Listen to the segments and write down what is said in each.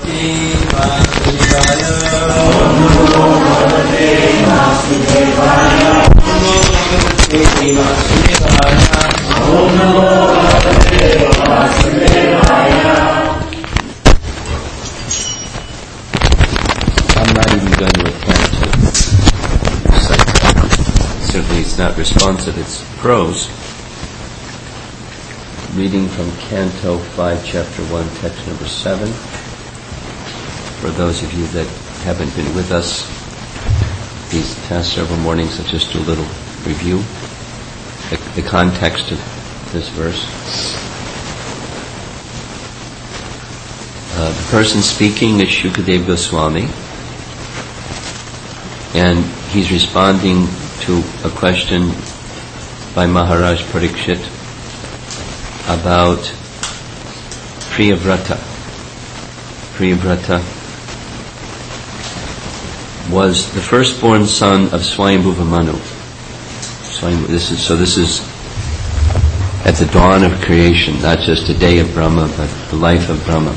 I'm not even going to attempt to certainly it's not responsive, it's prose. Reading from Canto 5, Chapter 1, Text number 7. For those of you that haven't been with us these past several mornings, let's just do a little review. The context of this verse. The person speaking is Shukadeva Goswami, and he's responding to a question by Maharaj Parikshit about Priyavrata. Priyavrata was the firstborn son of Swayambhuva Manu. This is at the dawn of creation, not just a day of Brahma, but the life of Brahma.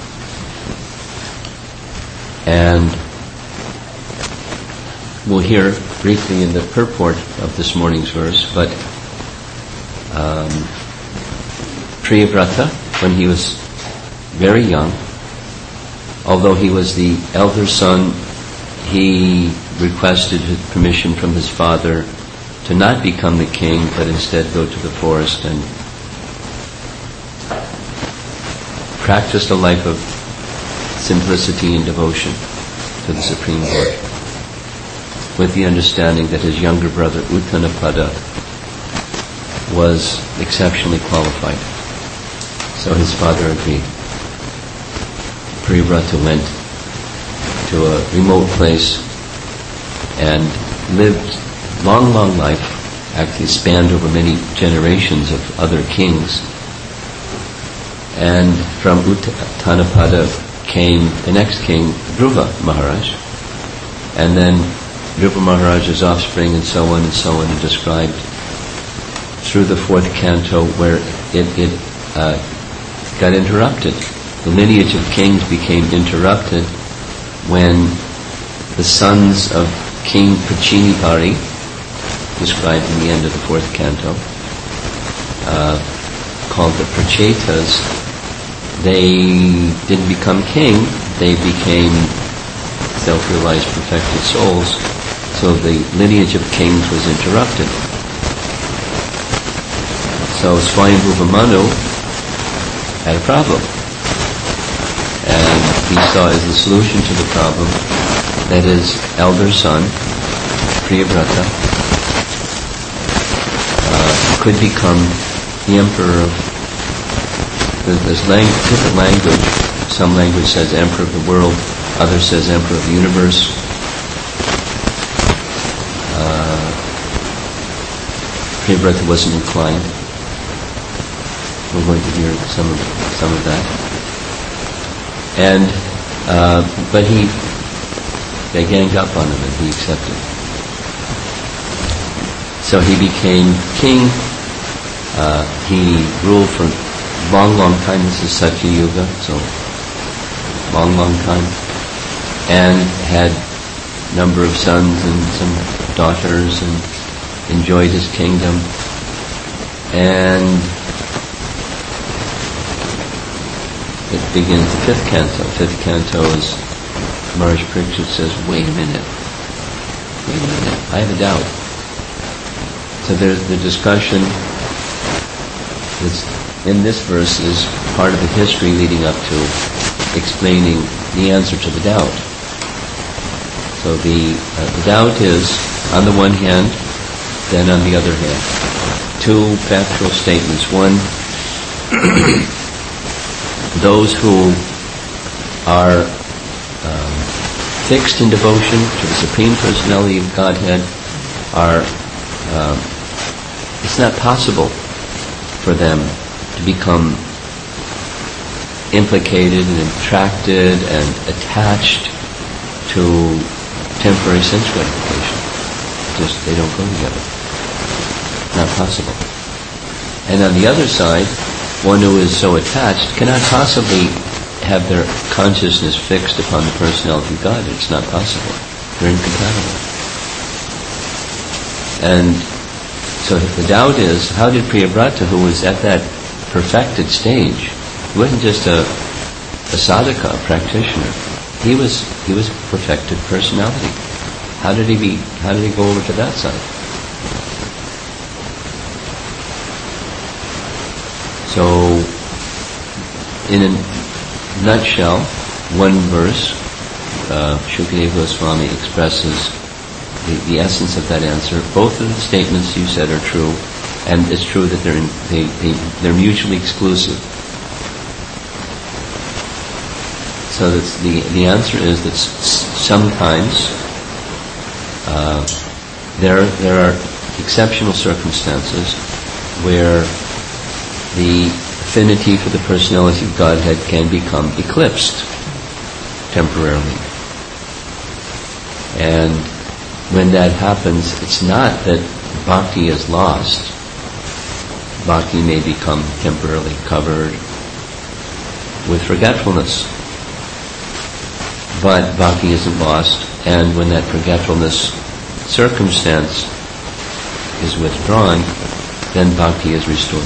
And we'll hear briefly in the purport of this morning's verse, but Priyavrata, when he was very young, although he was the elder son, he requested permission from his father to not become the king, but instead go to the forest and practiced a life of simplicity and devotion to the Supreme Lord, with the understanding that his younger brother Uttanapada was exceptionally qualified. So his father agreed. Priyavrata went to a remote place and lived long life, actually spanned over many generations of other kings. And from Uttanapada came the next king, Dhruva Maharaj, and then Dhruva Maharaj's offspring, and so on, and described through the fourth canto, where it got interrupted. The lineage of kings became interrupted when the sons of King Prachinipari, described in the end of the fourth canto, called the Prachetas, they didn't become king, they became self-realized perfected souls, so the lineage of kings was interrupted. So Swayambhuva Manu had a problem, and he saw as the solution to the problem that his elder son, Priyavrata, could become the emperor of, there's different language. Some language says emperor of the world, others says emperor of the universe. Priyavrata wasn't inclined. We're going to hear some of that. And but they ganged up on him and he accepted. So he became king. He ruled for long time. This is Satya Yuga, so long time. And had a number of sons and some daughters and enjoyed his kingdom. And it begins the fifth canto. Fifth canto is, Maharaj Parikshit says, wait a minute, I have a doubt. So there's the discussion that's in this verse is part of the history leading up to explaining the answer to the doubt. So the doubt is, on the one hand, then on the other hand. Two factual statements. One, those who are fixed in devotion to the Supreme Personality of Godhead are, it's not possible for them to become implicated and attracted and attached to temporary sense gratification. Just, they don't go together. Not possible. And on the other side, one who is so attached cannot possibly have their consciousness fixed upon the personality of God. It's not possible. They're incompatible. And so the doubt is, how did Priyavrata, who was at that perfected stage, he wasn't just a sadhaka, a practitioner. He was perfected personality. How did he go over to that side? So, in a nutshell, one verse, Shukadeva Goswami expresses the essence of that answer. Both of the statements you said are true, and it's true that they're mutually exclusive. So that's the answer is that sometimes there are exceptional circumstances where the affinity for the personality of Godhead can become eclipsed temporarily. And when that happens, it's not that bhakti is lost. Bhakti may become temporarily covered with forgetfulness. But bhakti isn't lost, and when that forgetfulness circumstance is withdrawn, then bhakti is restored.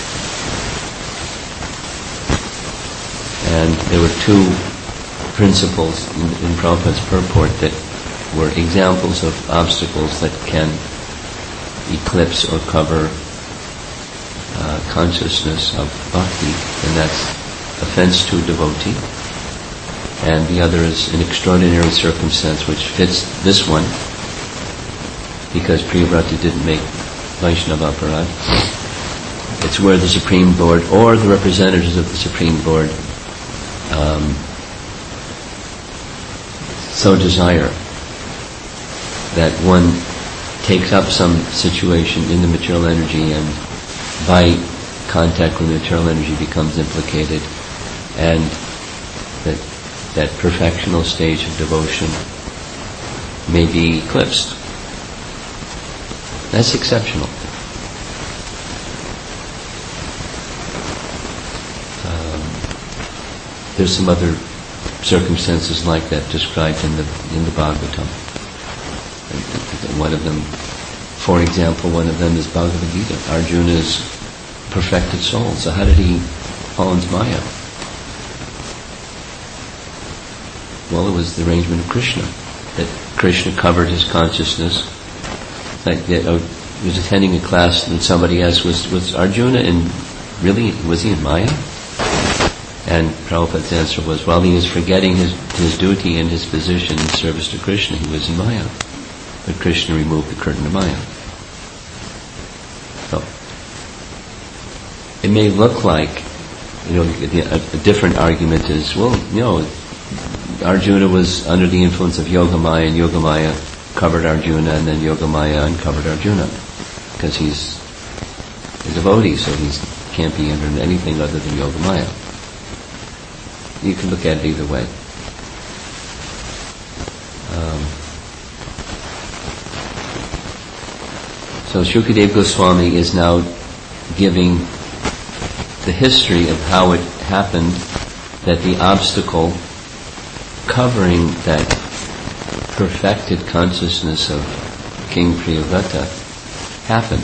And there were two principles in Prabhupada's purport that were examples of obstacles that can eclipse or cover consciousness of bhakti, and that's offense to a devotee. And the other is an extraordinary circumstance which fits this one, because Priyavrata didn't make Vaishnava aparad. It's where the Supreme Board or the representatives of the Supreme Board so desire that one takes up some situation in the material energy and by contact with the material energy becomes implicated, and that perfectional stage of devotion may be eclipsed. That's exceptional. There's some other circumstances like that described in the Bhagavatam. One of them, for example, one of them is Bhagavad Gita. Arjuna is perfected soul. So how did he fall into Maya? Well, it was the arrangement of Krishna. That Krishna covered his consciousness. Like I was attending a class and somebody asked, was Arjuna was he in Maya? And Prabhupada's answer was, while he was forgetting his duty and his position in service to Krishna, he was in Maya. But Krishna removed the curtain of Maya. So, it may look like, a different argument is, Arjuna was under the influence of Yogamaya, and Yogamaya covered Arjuna, and then Yogamaya uncovered Arjuna. Because he's a devotee, so he can't be under anything other than Yogamaya. You can look at it either way. So Shukadeva Goswami is now giving the history of how it happened that the obstacle covering that perfected consciousness of King Priyavrata happened.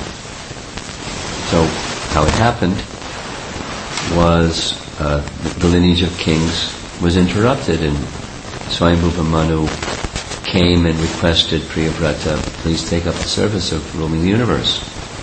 So how it happened was the lineage of kings was interrupted, and Swayambhuva Manu came and requested Priyavrata, please take up the service of ruling the universe.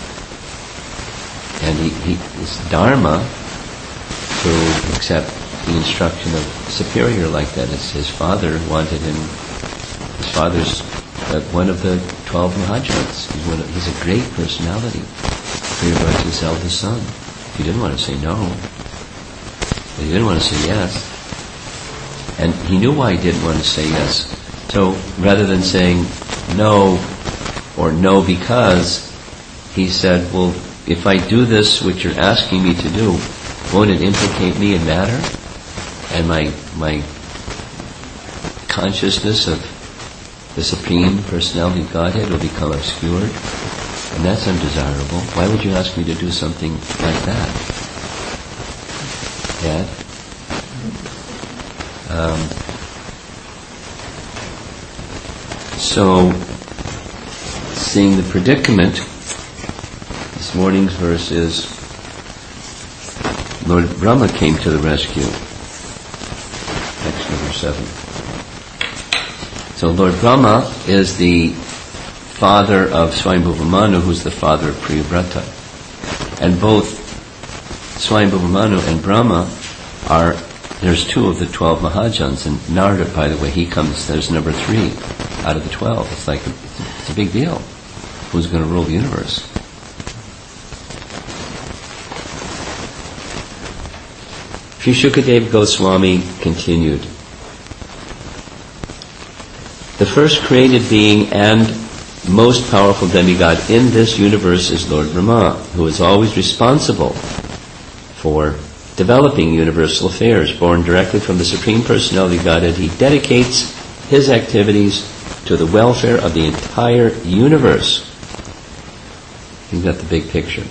And his dharma to accept the instruction of superior like that. As his father wanted him, his father's one of the 12 Mahajans. He's a great personality. Priyavrata's eldest son. He didn't want to say no. He didn't want to say yes. And he knew why he didn't want to say yes. So rather than saying no or no because, he said, well, if I do this, what you're asking me to do, won't it implicate me in matter? And my consciousness of the Supreme Personality of Godhead will become obscured? And that's undesirable. Why would you ask me to do something like that? Dad? So, seeing the predicament, this morning's verse is, Lord Brahma came to the rescue. Text number 7. So Lord Brahma is the father of Swayambhuva Manu, who's the father of Priyabrata. And both Swayambhuva Manu and Brahma are, there's 2 of the 12 Mahajans, and Narada, by the way, he comes, there's number 3 out of the 12. It's like, it's a big deal. Who's going to rule the universe? Sri Shukadeva Goswami continued. The first created being and most powerful demigod in this universe is Lord Brahma, who is always responsible for developing universal affairs. Born directly from the Supreme Personality of Godhead, he dedicates his activities to the welfare of the entire universe. You've got the big picture.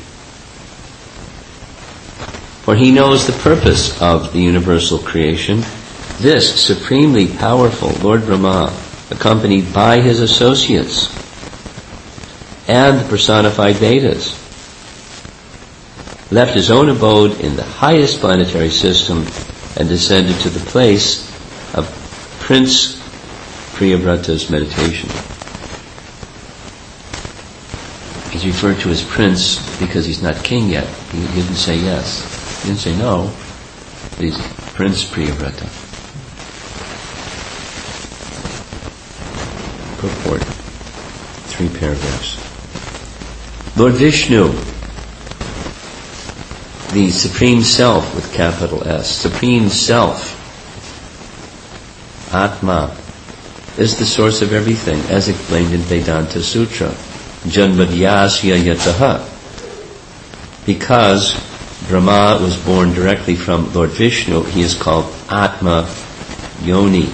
For he knows the purpose of the universal creation. This supremely powerful Lord Brahma, accompanied by his associates and the personified Vedas, left his own abode in the highest planetary system and descended to the place of Prince Priyabrata's meditation. He's referred to as Prince because he's not king yet. He didn't say yes. He didn't say no. But he's Prince Priyabrata. Purport. 3 paragraphs. Lord Vishnu, the Supreme Self with capital S, Supreme Self, Atma, is the source of everything, as explained in Vedanta Sutra. Janmadhyasya yataha. Because Brahma was born directly from Lord Vishnu, he is called Atma Yoni.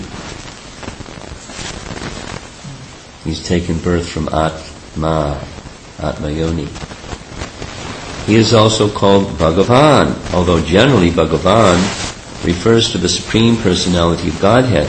He's taken birth from Atma Yoni. He is also called Bhagavan, although generally Bhagavan refers to the Supreme Personality of Godhead,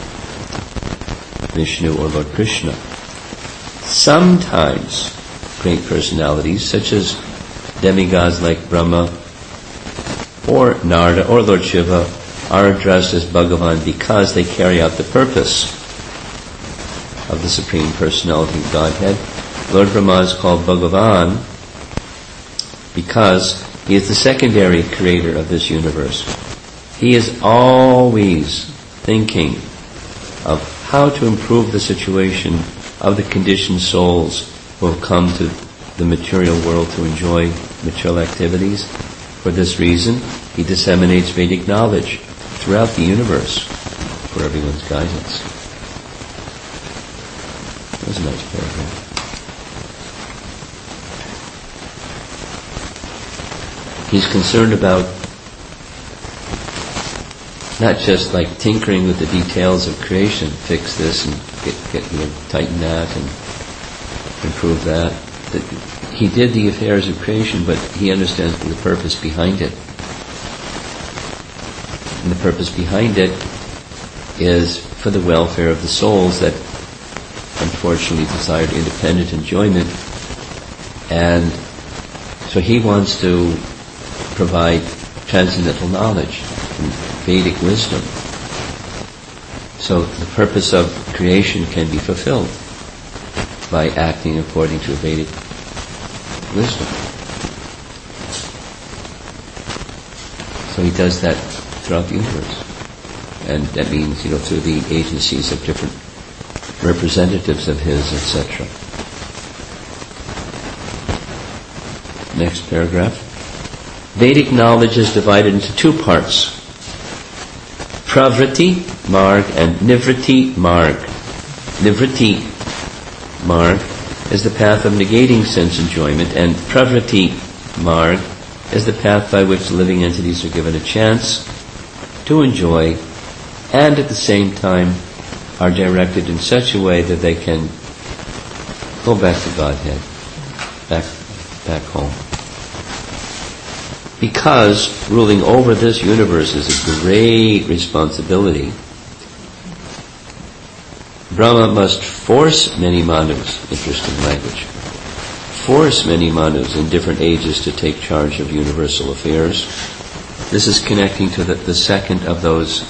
Vishnu or Lord Krishna. Sometimes great personalities, such as demigods like Brahma or Narada or Lord Shiva, are addressed as Bhagavan because they carry out the purpose of the Supreme Personality of Godhead. Lord Brahma is called Bhagavan because he is the secondary creator of this universe. He is always thinking of how to improve the situation of the conditioned souls who have come to the material world to enjoy material activities. For this reason, he disseminates Vedic knowledge throughout the universe for everyone's guidance. That was a nice paragraph. He's concerned about not just like tinkering with the details of creation, fix this and tighten that and improve that. He did the affairs of creation, but he understands the purpose behind it. And the purpose behind it is for the welfare of the souls that unfortunately desired independent enjoyment. And so he wants to provide transcendental knowledge and Vedic wisdom. So the purpose of creation can be fulfilled by acting according to Vedic wisdom. So he does that throughout the universe. And that means, through the agencies of different representatives of his, etc. Next paragraph. Vedic knowledge is divided into 2 parts. Pravriti Marg and Nivriti Marg. Nivriti Marg is the path of negating sense enjoyment, and Pravriti Marg is the path by which living entities are given a chance to enjoy, and at the same time are directed in such a way that they can go back to Godhead, back home. Because ruling over this universe is a great responsibility, Brahma must force many manus, interesting language, force many manus in different ages to take charge of universal affairs. This is connecting to the second of those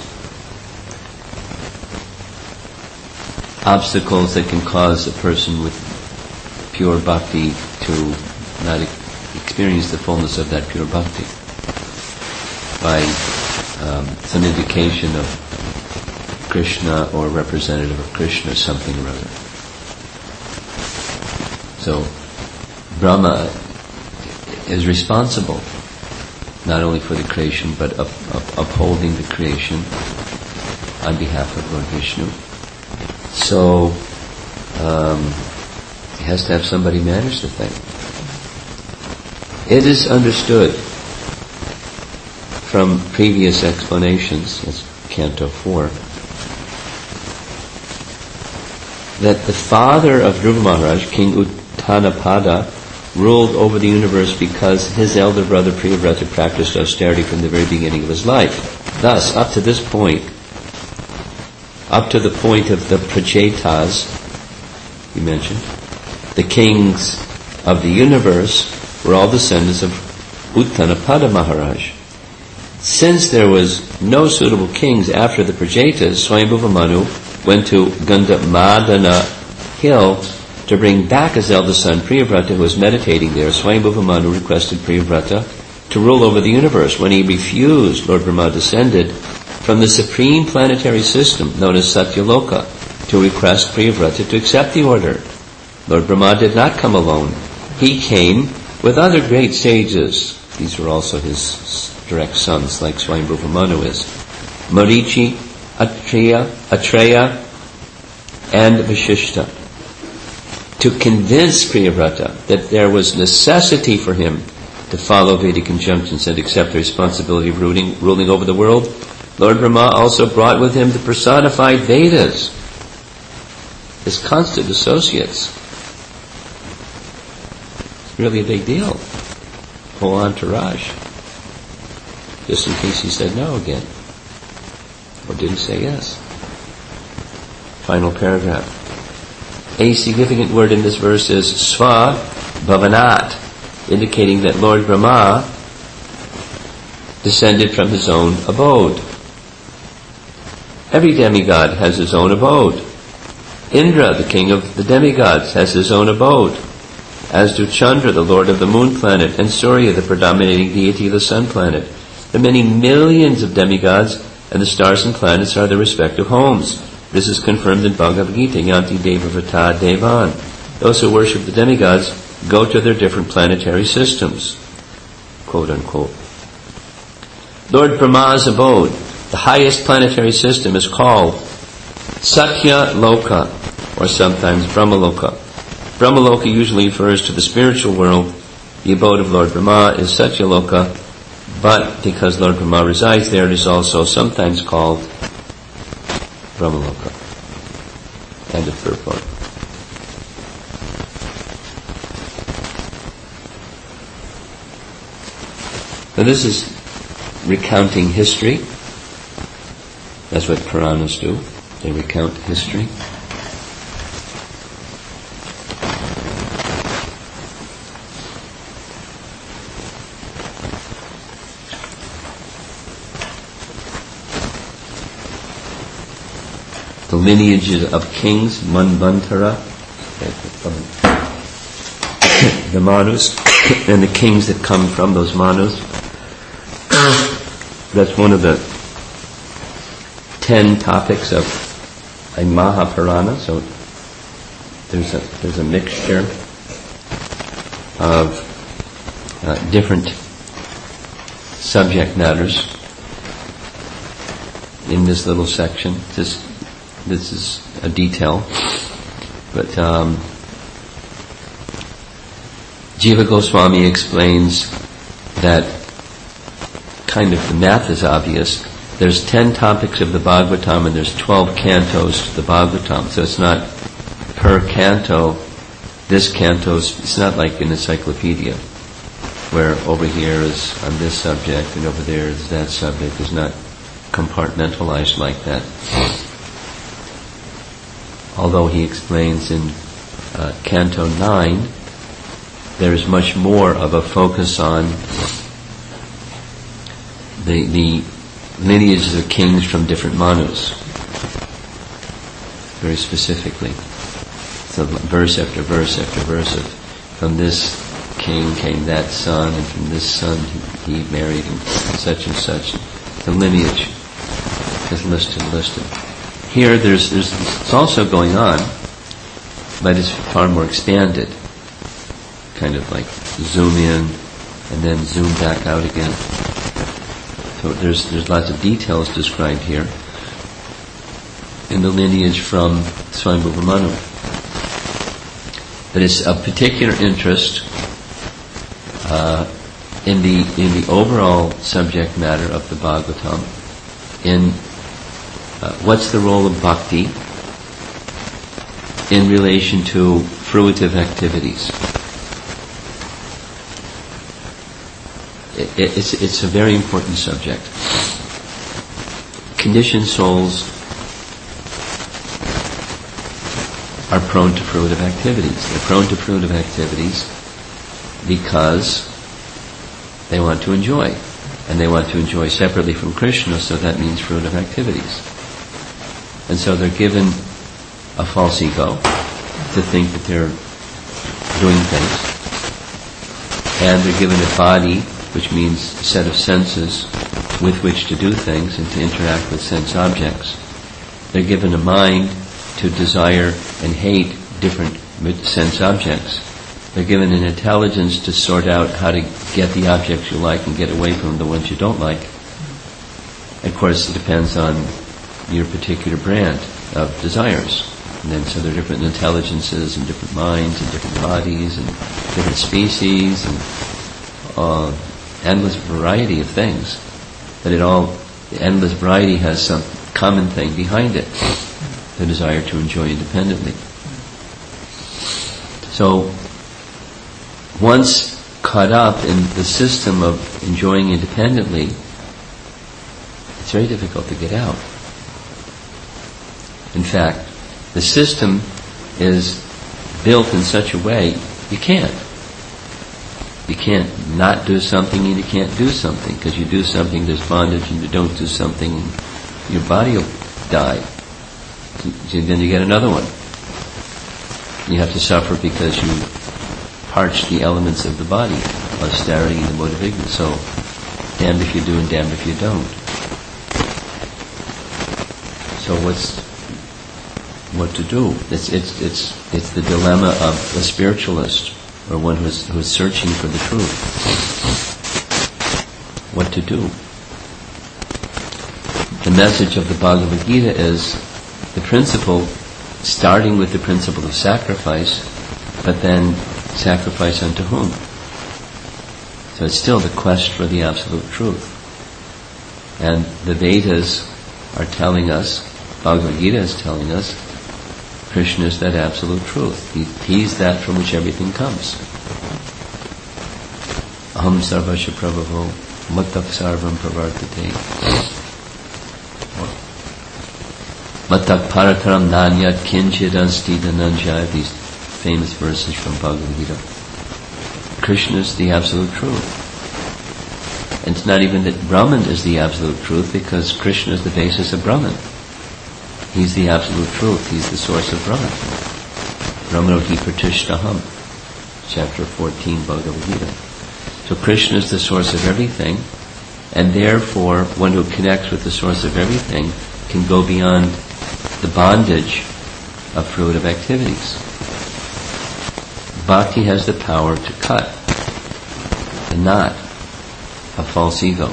obstacles that can cause a person with pure bhakti to not experience the fullness of that pure bhakti by some indication of Krishna or representative of Krishna, something or other. So Brahma is responsible not only for the creation but upholding the creation on behalf of Lord Vishnu. So he has to have somebody manage the thing. It is understood from previous explanations, that's Canto 4, that the father of Dhruva Maharaj, King Uttanapada, ruled over the universe because his elder brother Priyavrata practiced austerity from the very beginning of his life. Thus, up to this point, up to the point of the Prachetas, you mentioned, the kings of the universe were all descendants of Uttanapada Maharaj. Since there was no suitable kings after the Prachetas, Swayambhuva Manu went to Gandhamadana hill to bring back his eldest son Priyavrata, who was meditating there. Swayambhuva Manu requested Priyavrata to rule over the universe. When he refused, Lord Brahma descended from the supreme planetary system known as Satyaloka to request Priyavrata to accept the order. Lord Brahma did not come alone. He came with other great sages. These were also his direct sons, like Swayambhuva Manu is. Marichi, Atreya, and Vashishta, to convince Priyavrata that there was necessity for him to follow Vedic injunctions and accept the responsibility of ruling over the world. Lord Brahma also brought with him the personified Vedas, his constant associates. It's really a big deal. Whole entourage. Just in case he said no again. Or didn't say yes. Final paragraph. A significant word in this verse is Sva Bhavanat, indicating that Lord Brahma descended from his own abode. Every demigod has his own abode. Indra, the king of the demigods, has his own abode, as do Chandra, the lord of the moon planet, and Surya, the predominating deity of the sun planet. The many millions of demigods and the stars and planets are their respective homes. This is confirmed in Bhagavad Gita, Yanti Deva Vata Devan. Those who worship the demigods go to their different planetary systems, quote unquote. Lord Brahma's abode, the highest planetary system, is called Satya Loka, or sometimes Brahmaloka. Brahmaloka usually refers to the spiritual world. The abode of Lord Brahma is Satya Loka, but because Lord Brahma resides there, it is also sometimes called Brahmaloka. End of purport. Now this is recounting history. That's what Puranas do. They recount history. The lineages of kings, Manvantara, the Manus, and the kings that come from those Manus. That's one of the 10 topics of a Mahapurana. So there's a mixture of different subject matters in this little section. This is a detail, but Jiva Goswami explains that kind of the math is obvious. There's 10 topics of the Bhagavatam and there's 12 cantos to the Bhagavatam. So it's not per canto, this canto's, it's not like an encyclopedia where over here is on this subject and over there is that subject. It's not compartmentalized like that. although he explains in Canto 9, there is much more of a focus on the lineages of kings from different manus, very specifically. So verse after verse after verse of, from this king came that son, and from this son he married, and such and such. The lineage is listed. Here it's also going on, but it's far more expanded. Kind of like zoom in and then zoom back out again. So there's lots of details described here in the lineage from Swayambhuva Manu. But it's of particular interest in the overall subject matter of the Bhagavatam, in what's the role of bhakti in relation to fruitive activities. It's a very important subject. Conditioned souls are prone to fruitive activities. They're prone to fruitive activities because they want to enjoy. And they want to enjoy separately from Krishna, so that means fruitive activities. And so they're given a false ego to think that they're doing things. And they're given a body, which means a set of senses with which to do things and to interact with sense objects. They're given a mind to desire and hate different sense objects. They're given an intelligence to sort out how to get the objects you like and get away from the ones you don't like. Of course, it depends on your particular brand of desires. And then so there are different intelligences and different minds and different bodies and different species and endless variety of things. But the endless variety has some common thing behind it, the desire to enjoy independently. So, once caught up in the system of enjoying independently, it's very difficult to get out. In fact, the system is built in such a way you can't. You can't not do something and you can't do something. Because you do something, there's bondage, and you don't do something, your body will die. So then you get another one. You have to suffer because you parch the elements of the body, austerity and the mode of ignorance. So, damned if you do and damned if you don't. So what to do? It's the dilemma of a spiritualist, or one who's searching for the truth. What to do? The message of the Bhagavad Gita is the principle, starting with the principle of sacrifice, but then sacrifice unto whom? So it's still the quest for the absolute truth. And the Vedas are telling us, Bhagavad Gita is telling us, Krishna is that absolute truth. He's that from which everything comes. Aham sarvasya prabhavo mattah sarvam pravartate mattah parataram nanyat kinchid asti dhananjaya. These famous verses from Bhagavad Gita. Krishna is the absolute truth. And it's not even that Brahman is the absolute truth, because Krishna is the basis of Brahman. He's the absolute truth. He's the source of Brahman. Brahmanoti pratishtaham, chapter 14, Bhagavad Gita. So Krishna is the source of everything, and therefore one who connects with the source of everything can go beyond the bondage of fruitive activities. Bhakti has the power to cut the knot of false ego.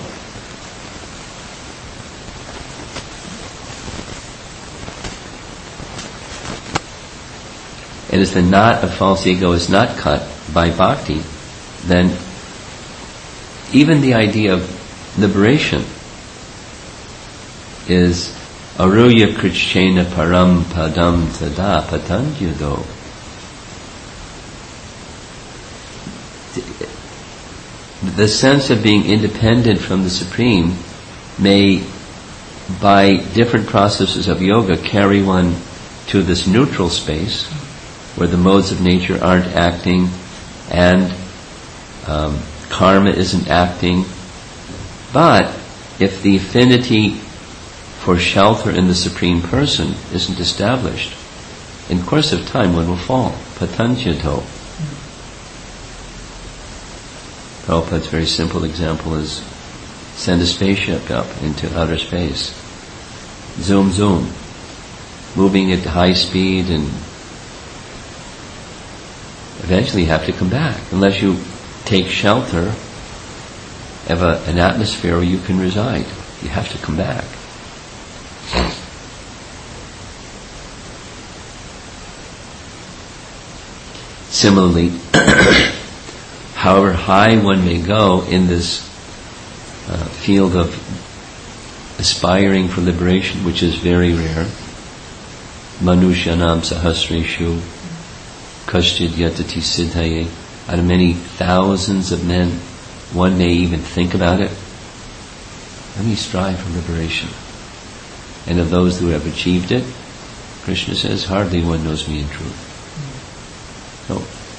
And as the knot of false ego is not cut by bhakti, then even the idea of liberation is aruya krichena param padam tada patanjudo. The sense of being independent from the Supreme may, by different processes of yoga, carry one to this neutral space where the modes of nature aren't acting and karma isn't acting. But if the affinity for shelter in the Supreme Person isn't established, in course of time one will fall. Patanjato. Prabhupada's very simple example is send a spaceship up into outer space. Zoom, zoom. Moving at high speed, and eventually you have to come back. Unless you take shelter of an atmosphere where you can reside. You have to come back. Similarly, however high one may go in this field of aspiring for liberation, which is very rare, Manushyanam Sahasreshu Kaschid Yatati Siddhaye, out of many thousands of men, one may even think about it. Let me strive for liberation. And of those who have achieved it, Krishna says, hardly one knows me in truth. So,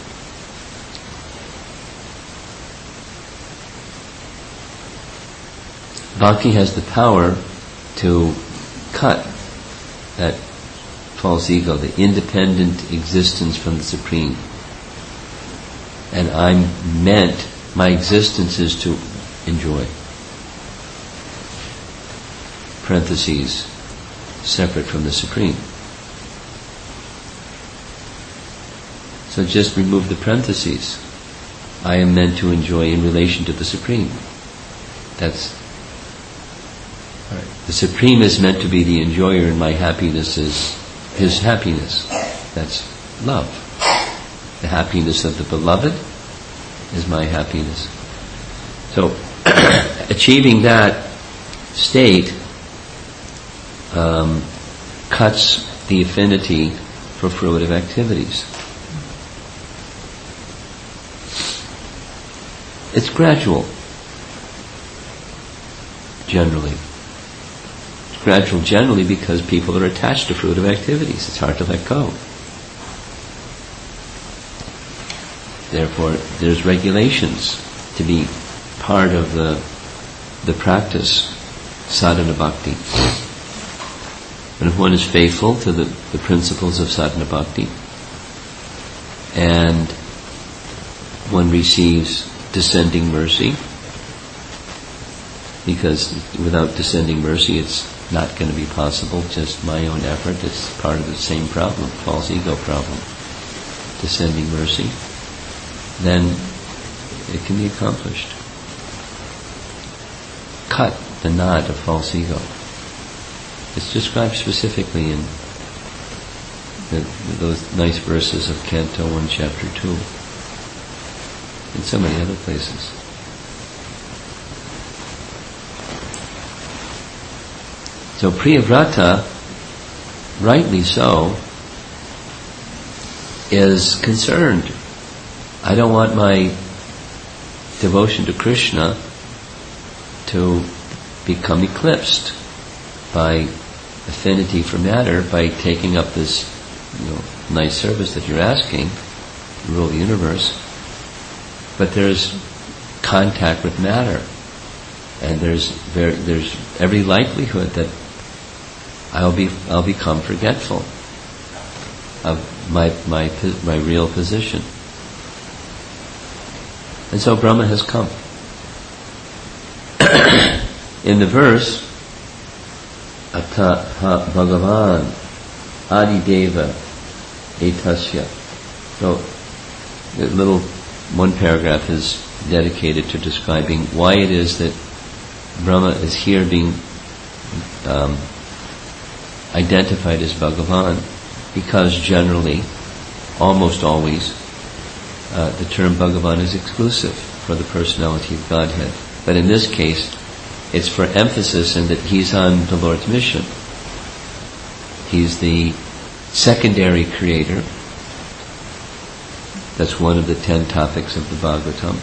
Bhakti has the power to cut that false ego, the independent existence from the Supreme. And my existence is to enjoy. Parentheses, separate from the Supreme. So just remove the parentheses. I am meant to enjoy in relation to the Supreme. That's right. The Supreme is meant to be the enjoyer, and my happiness is His happiness. That's love. The happiness of the beloved is my happiness. So, achieving that state cuts the affinity for fruitive activities. It's gradual, generally. It's gradual generally because people are attached to fruitive activities. It's hard to let go. Therefore, there's regulations to be part of the practice, sadhana bhakti. And if one is faithful to the principles of sadhana bhakti, and one receives descending mercy, because without descending mercy it's not going to be possible, just my own effort. It's part of the same problem, false ego problem. Descending mercy, then it can be accomplished. Cut the knot of false ego. It's described specifically in those nice verses of Canto 1, Chapter 2, and so many other places. So Priyavrata, rightly so, is concerned. I don't want my devotion to Krishna to become eclipsed by affinity for matter, by taking up this nice service that you're asking, rule the universe. But there's contact with matter, and there's every likelihood that I'll become forgetful of my real position. And so Brahma has come. In the verse, Ataha Bhagavan Adideva Etasya. So, the little one paragraph is dedicated to describing why it is that Brahma is here being identified as Bhagavan, because generally, almost always, the term Bhagavan is exclusive for the personality of Godhead. But in this case, it's for emphasis in that He's on the Lord's mission. He's the secondary creator. That's one of the 10 topics of the Bhagavatam.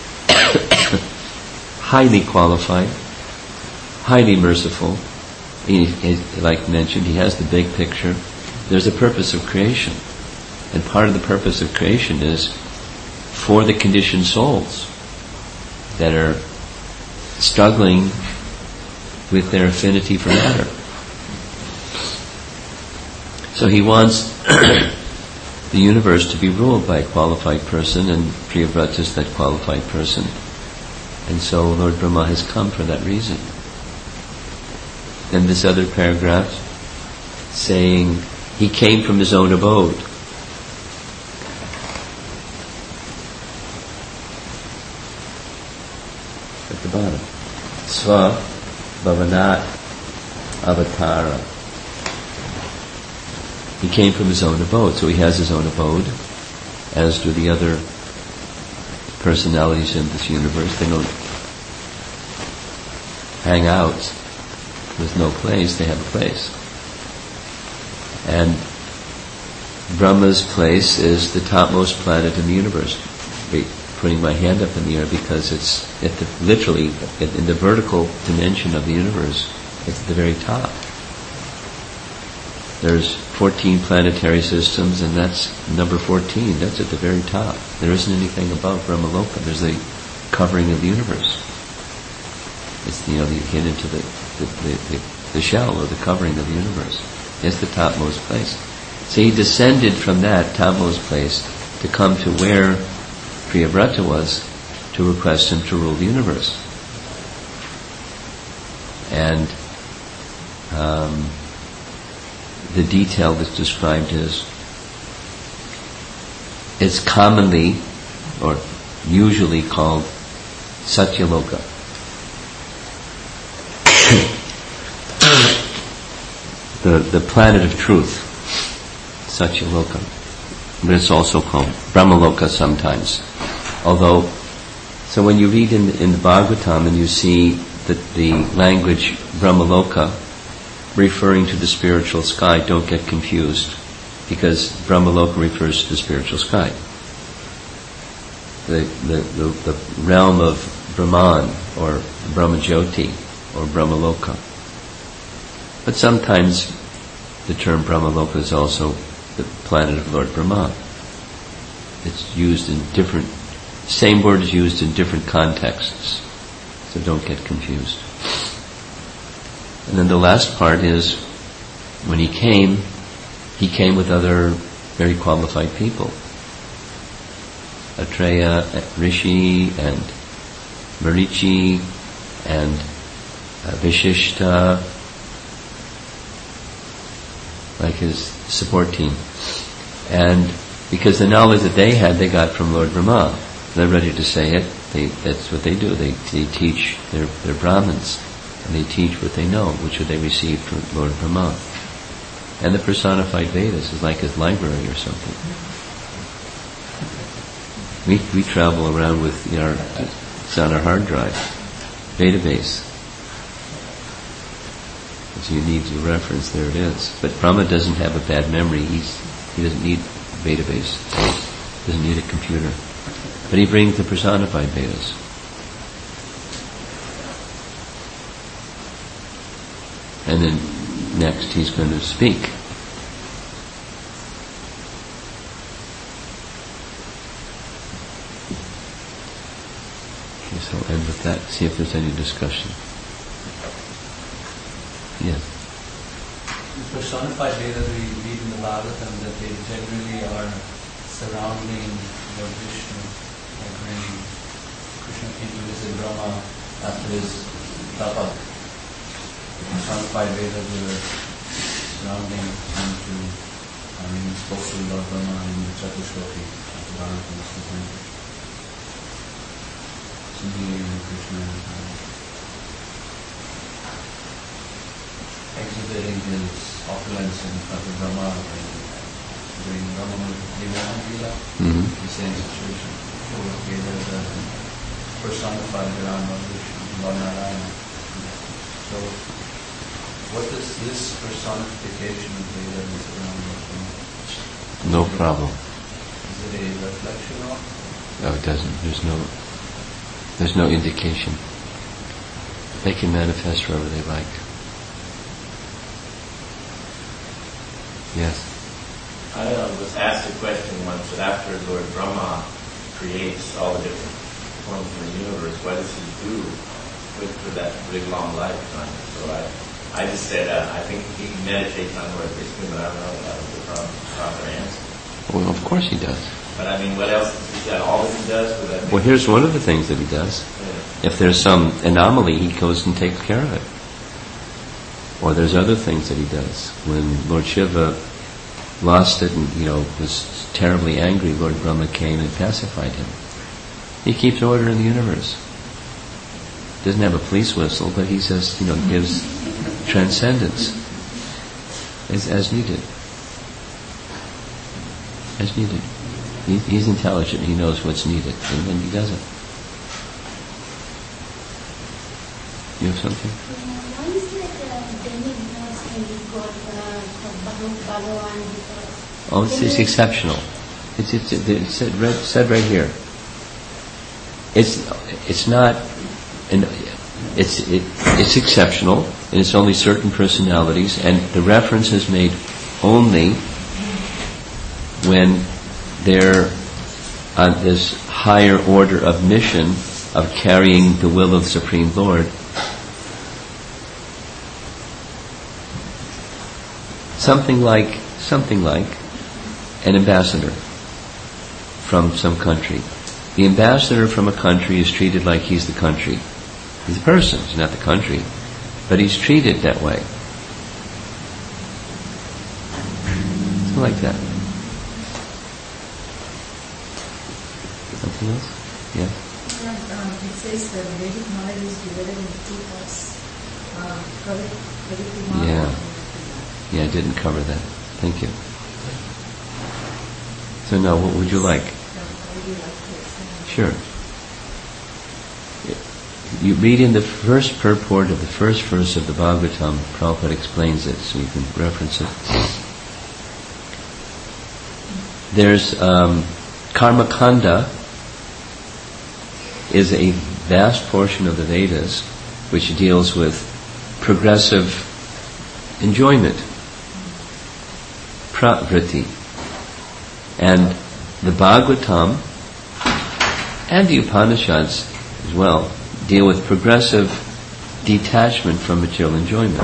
Highly qualified, highly merciful. Like mentioned, He has the big picture there's a purpose of creation. And part of the purpose of creation is for the conditioned souls that are struggling with their affinity for matter. So he wants the universe to be ruled by a qualified person, and Priyavrata is that qualified person. And so Lord Brahma has come for that reason. Then this other paragraph saying he came from his own abode. At the bottom. Sva Bhavanat Avatara. He came from his own abode, so he has his own abode, as do the other personalities in this universe. They don't hang out with no place, they have a place. And Brahma's place is the topmost planet in the universe. Putting my hand up in the air because it's literally in the vertical dimension of the universe. It's at the very top. There's 14 planetary systems, and that's number 14. That's at the very top. There isn't anything above Brahmaloka. There's the covering of the universe. It's you get into the shell or the covering of the universe. It's the topmost place. So he descended from that topmost place to come to where Priyavrata was to request him to rule the universe. And the detail that's described is it's commonly or usually called Satyaloka. the planet of truth, Satyaloka. But it's also called Brahmaloka sometimes. Although, so when you read in the Bhagavatam and you see the language Brahmaloka referring to the spiritual sky, don't get confused, because Brahmaloka refers to the spiritual sky. The realm of Brahman or Brahmajyoti or Brahmaloka. But sometimes the term Brahmaloka is also the planet of Lord Brahma. It's used in different, same word is used in different contexts, so don't get confused. And then the last part is, when he came with other very qualified people. Atreya, Rishi, and Marichi, and Vishishta, like his support team. And because the knowledge that they had, they got from Lord Brahma. They're ready to say it. That's what they do. They teach, they're Brahmins, and they teach what they know, which they received from Lord Brahma. And the personified Vedas is like his library or something. We travel around with it's on our hard drive, database. If you need a reference, there it is. But Brahma doesn't have a bad memory. He doesn't need a database. He doesn't need a computer. But he brings the personified Vedas. And then next he's going to speak. Okay, so I'll end with that. See if there's any discussion. Yes. The personified Vedas we read in the Bhagavatam that they generally are surrounding Lord Vishnu, like when Krishna came to visit Brahma after his tapa. The personified Vedas were surrounding him he spoke to Lord Brahma in the Chatushloki of the Bhagavatam. Similarly, Krishna exhibiting his opulence in front of Brahma during Brahma Lila, the same situation. So Vedas are personified around Lord Narayana. So what is this personification of Vedas around Lord Brahma? No problem. Is it a reflection of? No, it doesn't. There's no indication. They can manifest wherever they like. Yes. I was asked a question once that after Lord Brahma creates all the different forms in the universe, what does he do for that big long lifetime? So I just said, I think he meditates on Lord Vishnu, but I don't know if that was the proper answer. Well, of course he does. But I mean, what else? Is that all that he does? Well, here's one of the things that he does. Yeah. If there's some anomaly, he goes and takes care of it. Or there's other things that he does. When Lord Shiva lost it and, was terribly angry, Lord Brahma came and pacified him. He keeps order in the universe. Doesn't have a police whistle, but he says, gives transcendence as needed. As needed. He's intelligent. He knows what's needed, and then he does it. You have something? Why is that demigods can be called Bhagavan? Oh, it's exceptional. It's said right here. It's not. It's exceptional, and it's only certain personalities, and the reference is made only when they're on this higher order of mission of carrying the will of the Supreme Lord. Something like an ambassador from some country. The ambassador from a country is treated like he's the country. He's a person, he's not the country, but he's treated that way. Something like that. Something else? Yeah. It says that Vedic knowledge is divided into two parts. Yeah, I didn't cover that. Thank you. So now, what would you like? Sure. You read in the first purport of the first verse of the Bhagavatam, Prabhupada explains it, so you can reference it. There's Karmakanda is a vast portion of the Vedas which deals with progressive enjoyment, pravriti. And the Bhagavatam and the Upanishads as well deal with progressive detachment from material enjoyment.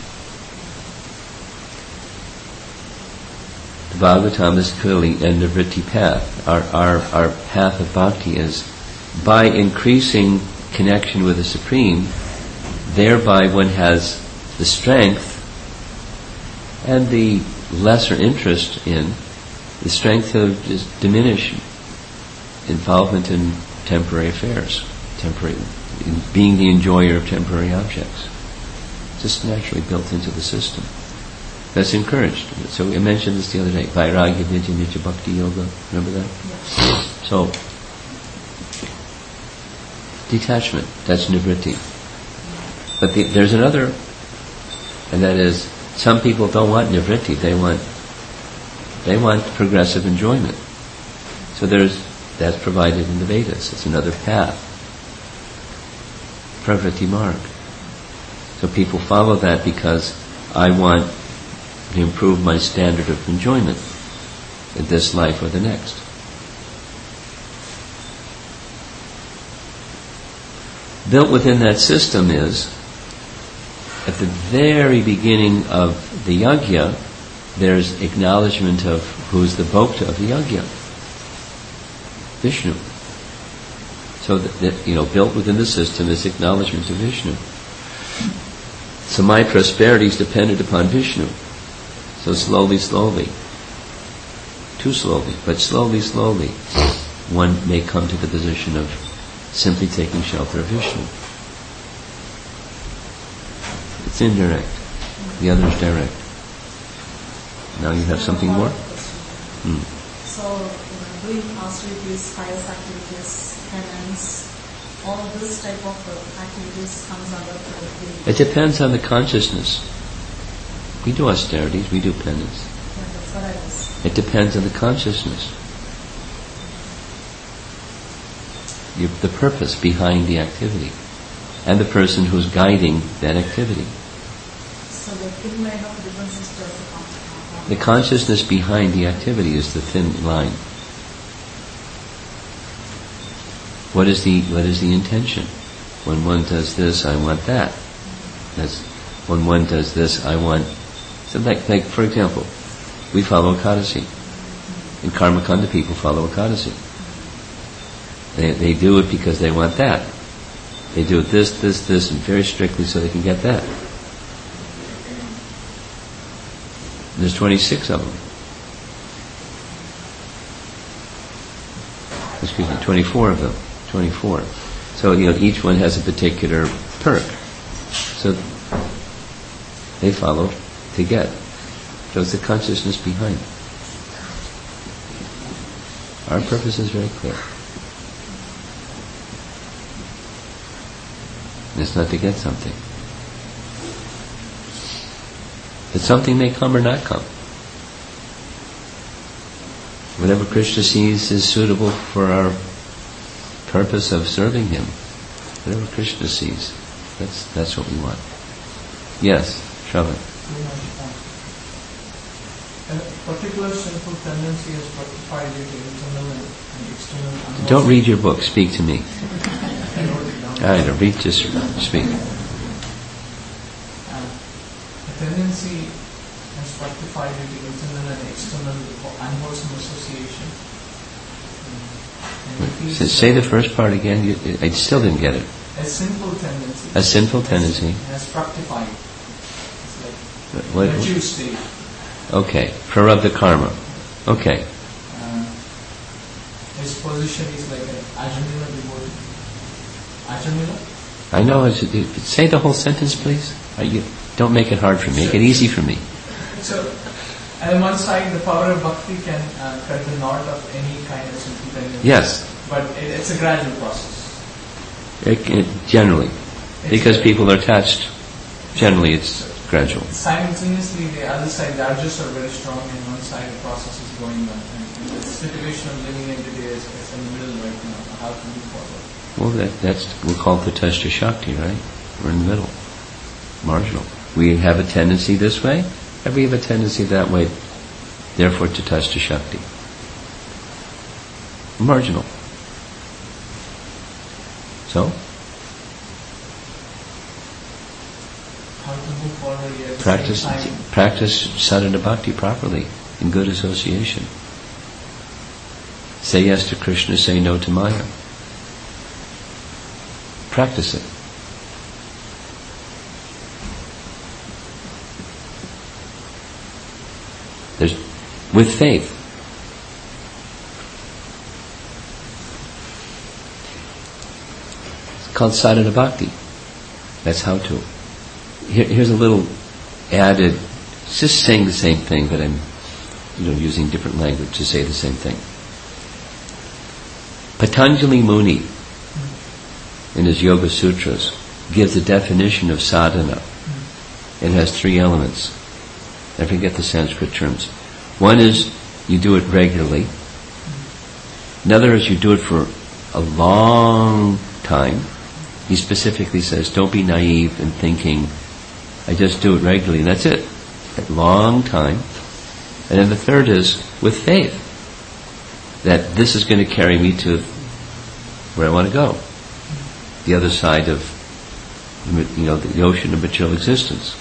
The Bhagavatam is clearly a nivritti path. Our path of bhakti is by increasing connection with the Supreme, thereby one has the strength and the lesser interest in the strength to just diminish involvement in temporary affairs, in being the enjoyer of temporary objects. It's just naturally built into the system. That's encouraged. So we mentioned this the other day. Vairagya Vidya Nitya Bhakti Yoga. Remember that? Yes. So, detachment. That's nivritti. But there's another, and that is, some people don't want nivritti. They want progressive enjoyment. So that's provided in the Vedas. It's another path. Pravriti marg. So people follow that because I want to improve my standard of enjoyment in this life or the next. Built within that system is, at the very beginning of the yajna, there's acknowledgement of who's the bhokta of the yajna. Vishnu. So that built within the system is acknowledgement of Vishnu. So my prosperity is dependent upon Vishnu. So slowly, too slowly, but slowly, one may come to the position of simply taking shelter of Vishnu. It's indirect. The other is direct. Now you have something more? So, doing austerities, pious activities, penance, all this type of activities comes under the... It depends on the consciousness. We do austerities, we do penance. Yeah, that's what I was... It depends on the consciousness. The purpose behind the activity. And the person who's guiding that activity. So the kid may have different sisters The consciousness behind the activity is the thin line. What is the intention? When one does this, I want that. When one does this, I want. So like for example, we follow Ekadasi. In Karmakanda, people follow Ekadasi. They do it because they want that. They do it this, and very strictly so they can get that. There's 26 of them. Excuse me, 24 of them. 24. So, each one has a particular perk. So, they follow to get. So it's the consciousness behind it. Our purpose is very clear. It's not to get something. That something may come or not come. Whatever Krishna sees is suitable for our purpose of serving Him. Whatever Krishna sees, that's what we want. Yes, Shravan. A particular sinful tendency is fructified due to internal and external. Don't read your book. Speak to me. I wrote it down. I don't read. Just speak. A tendency is fructified due to internal and external unwholesome association. Say the first part again. I still didn't get it. A sinful tendency. A sinful tendency. Has fructified. It's like What? a juice state. Okay. Prarabdha karma. Okay. His position is like an Ajamila devotee. Ajamila? I know. Say the whole sentence, please. Don't make it hard for me. Make it easy for me. So, on one side, the power of bhakti can cut the knot of any kind of sinful tendency. Yes. But it's a gradual process. Generally. Because people are attached. Generally, it's gradual. Simultaneously, the other side, the arjas are very strong, and one side the process is going on. And the situation of living in today is in the middle right now. How to move forward? Well, we're called Tatastha Shakti, right? We're in the middle. Marginal. We have a tendency this way, and we have a tendency that way. Therefore, Tatastha Shakti. Marginal. So? How to move forward here at the Practice same time. sadhana bhakti properly, in good association. Say yes to Krishna, say no to Maya. Practice it. With faith. It's called sadhana bhakti. That's how to. Here's a little added, it's just saying the same thing, but I'm using different language to say the same thing. Patanjali Muni, in his Yoga Sutras, gives a definition of sadhana. It has 3 elements. I forget the Sanskrit terms. One is you do it regularly. Another is you do it for a long time. He specifically says, don't be naive in thinking, I just do it regularly and that's it. A long time. And then the third is with faith. That this is going to carry me to where I want to go. The other side of, the ocean of material existence.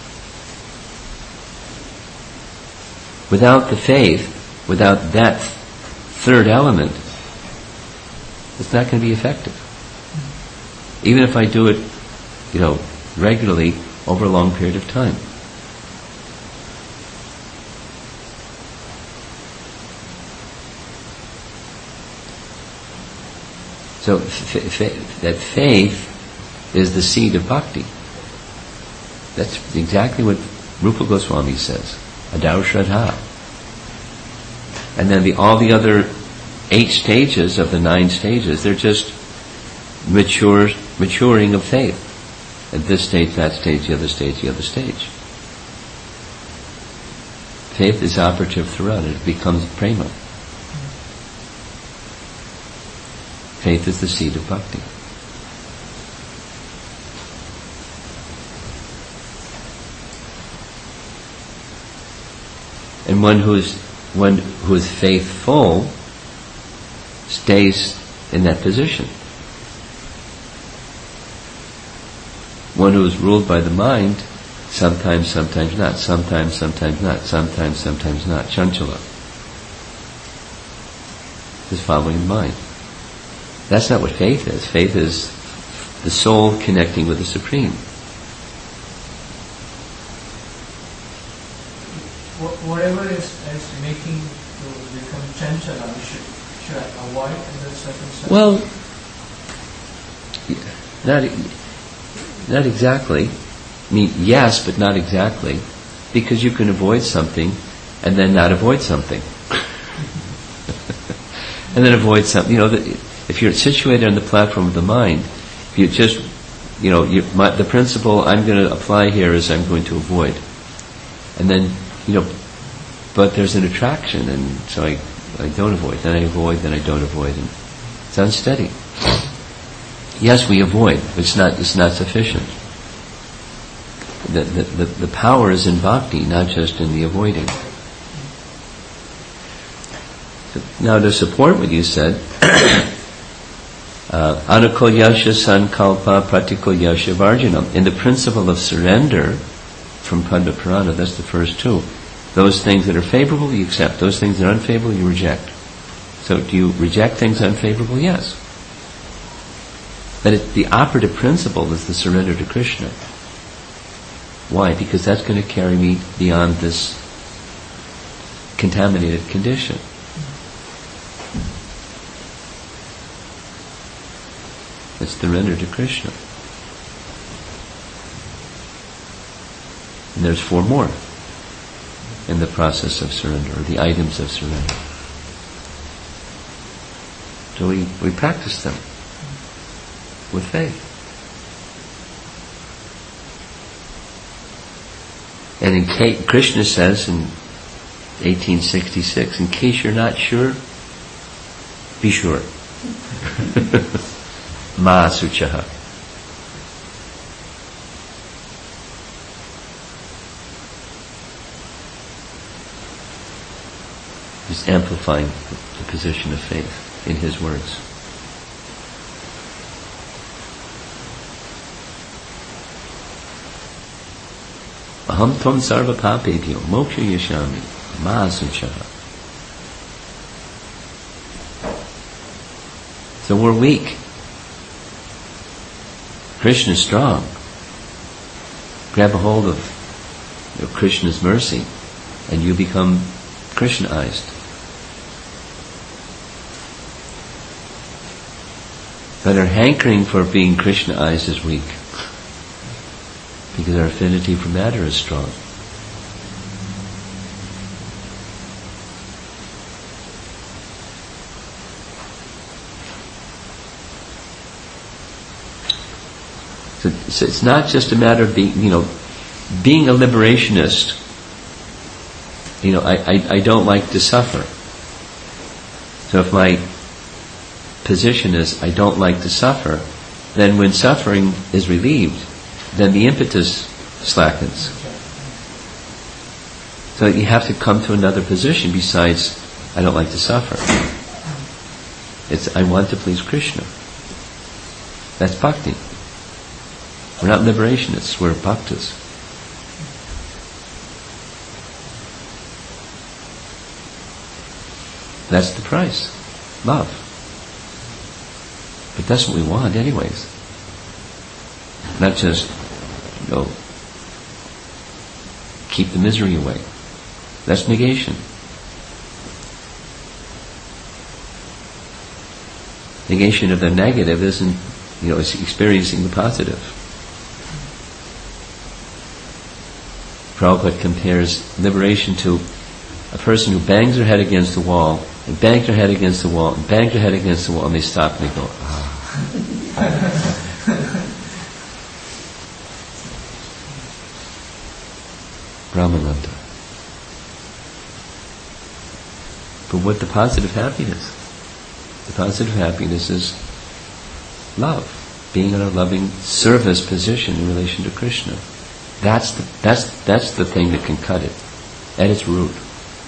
Without the faith, without that third element, it's not going to be effective. Even if I do it, regularly over a long period of time. So that faith is the seed of bhakti. That's exactly what Rupa Goswami says. Adau Shraddha. And then all the other 8 stages of the 9 stages, they're just maturing of faith. At this stage, that stage, the other stage, the other stage. Faith is operative throughout. It becomes prema. Faith is the seed of bhakti. And one who is faithful stays in that position. One who is ruled by the mind, sometimes, sometimes not, sometimes, sometimes not, sometimes, sometimes not, chanchala, is following the mind. That's not what faith is. Faith is the soul connecting with the Supreme. Whatever is making to become chanchala, should I avoid in the circumstance? Well, not exactly. I mean, yes, but not exactly. Because you can avoid something and then not avoid something. And then avoid something. If you're situated on the platform of the mind, if you just, the principle I'm going to apply here is I'm going to avoid. And then, but there's an attraction, and so I don't avoid. Then I avoid, then I don't avoid. And it's unsteady. Yes, we avoid, but it's not sufficient. The power is in bhakti, not just in the avoiding. Now, to support what you said, anukulyasya sankalpa pratikulyasya varjanam. In the principle of surrender, from Padma Purana, that's the first two. Those things that are favorable, you accept. Those things that are unfavorable, you reject. So, do you reject things unfavorable? Yes. But the operative principle is the surrender to Krishna. Why? Because that's going to carry me beyond this contaminated condition. It's surrender to Krishna. And there's 4 more in the process of surrender, or the items of surrender. So we practice them with faith. And Krishna says in 1866, in case you're not sure, be sure. Ma suchaha. He's amplifying the position of faith in his words. Aham tvam sarva papebhyo moksha yashami ma suchaha. So we're weak. Krishna is strong. Grab a hold of Krishna's mercy and you become Krishnaized. But our hankering for being Krishnaized is weak. Because our affinity for matter is strong. So it's not just a matter of being a liberationist. I don't like to suffer. So if my position is I don't like to suffer, then when suffering is relieved, then the impetus slackens. So you have to come to another position besides I don't like to suffer. It's I want to please Krishna. That's bhakti. We're not liberationists, we're bhaktas. That's the price. Love. But that's what we want anyways. Not just, keep the misery away. That's negation. Negation of the negative isn't, it's experiencing the positive. Prabhupada compares liberation to a person who bangs their head against the wall, and bangs their head against the wall, and bangs their head against the wall, and they stop and they go, Brahmananda. But what the positive happiness? The positive happiness is love, being in a loving service position in relation to Krishna. That's the thing that can cut it at its root.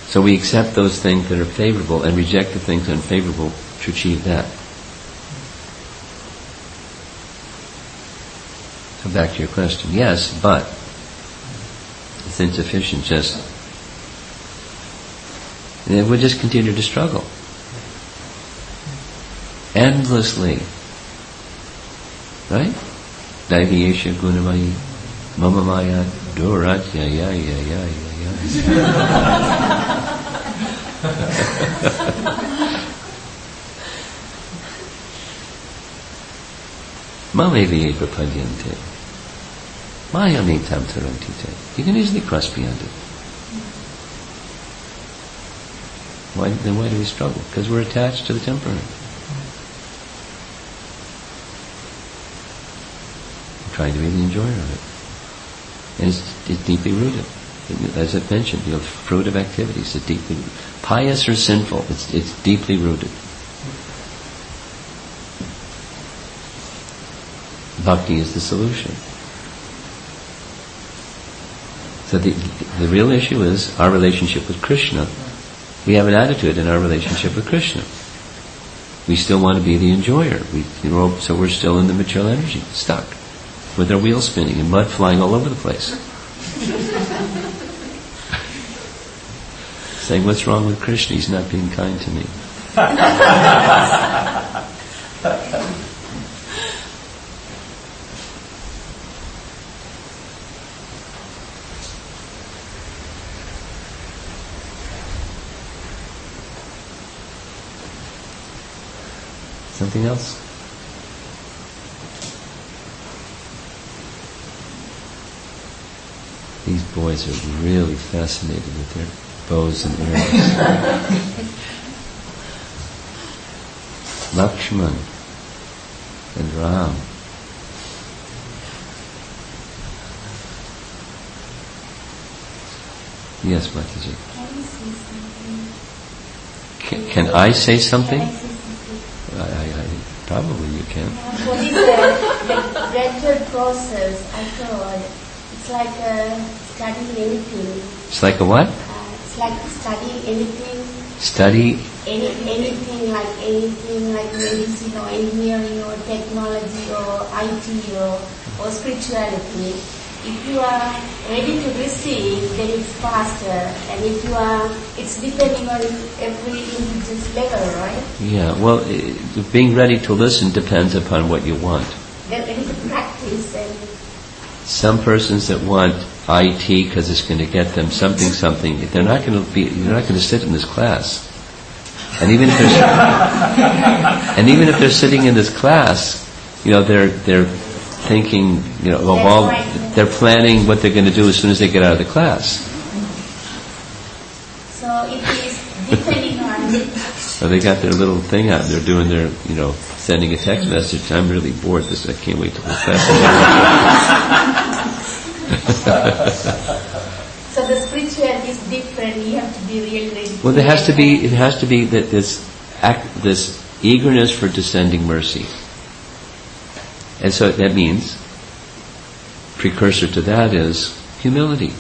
So we accept those things that are favorable and reject the things unfavorable to achieve that. So back to your question. Yes, but it's insufficient just... And then we'll just continue to struggle. Endlessly. Right? Daiviyesha gunamayi mama maya duratya ya ya ya ya ya. Mameviye prapadyante. Mayamitam tarantite. You can easily cross beyond it. Then why do we struggle? Because we're attached to the temporary. We're trying to be the enjoyer of it. And it's deeply rooted. As I mentioned, fruit of activities. It's deeply rooted. Pious or sinful, it's deeply rooted. Bhakti is the solution. So the real issue is our relationship with Krishna. We have an attitude in our relationship with Krishna. We still want to be the enjoyer. So we're still in the material energy, stuck, with our wheels spinning and mud flying all over the place. Saying, what's wrong with Krishna? He's not being kind to me. Something else? These boys are really fascinated with their bows and arrows. Lakshman and Ram. Yes, Mataji. Can I say something? Probably you can. What is the gradual process? I thought it's like studying anything. It's like a what? It's like studying anything. Study? Anything like medicine or engineering or technology or IT or spirituality. If you are ready to receive, then it's faster. And if you are, it's depending on every individual's level, right? Yeah, well, being ready to listen depends upon what you want. Then it is a practice. And some persons that want IT because it's going to get them something, they're not going to sit in this class. And even if they're sitting in this class, they're thinking, they're planning what they're going to do as soon as they get out of the class. So it is depending on... So they got their little thing out, they're doing their, sending a text message, I'm really bored, I can't wait till the class is over. So the spirituality is different, you have to be really ready. Well, it has to be that this eagerness for descending mercy. And so that means, precursor to that is humility.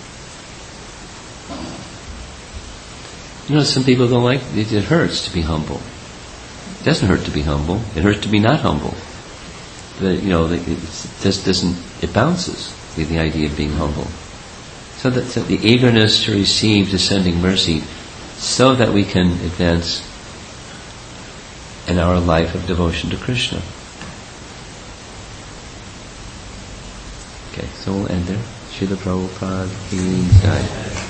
Some people don't like it. It hurts to be humble. It doesn't hurt to be humble. It hurts to be not humble. It just doesn't. It bounces. The idea of being humble. So the eagerness to receive descending mercy, so that we can advance in our life of devotion to Krishna. Okay, so we'll end there. Srila Prabhupada ki jai.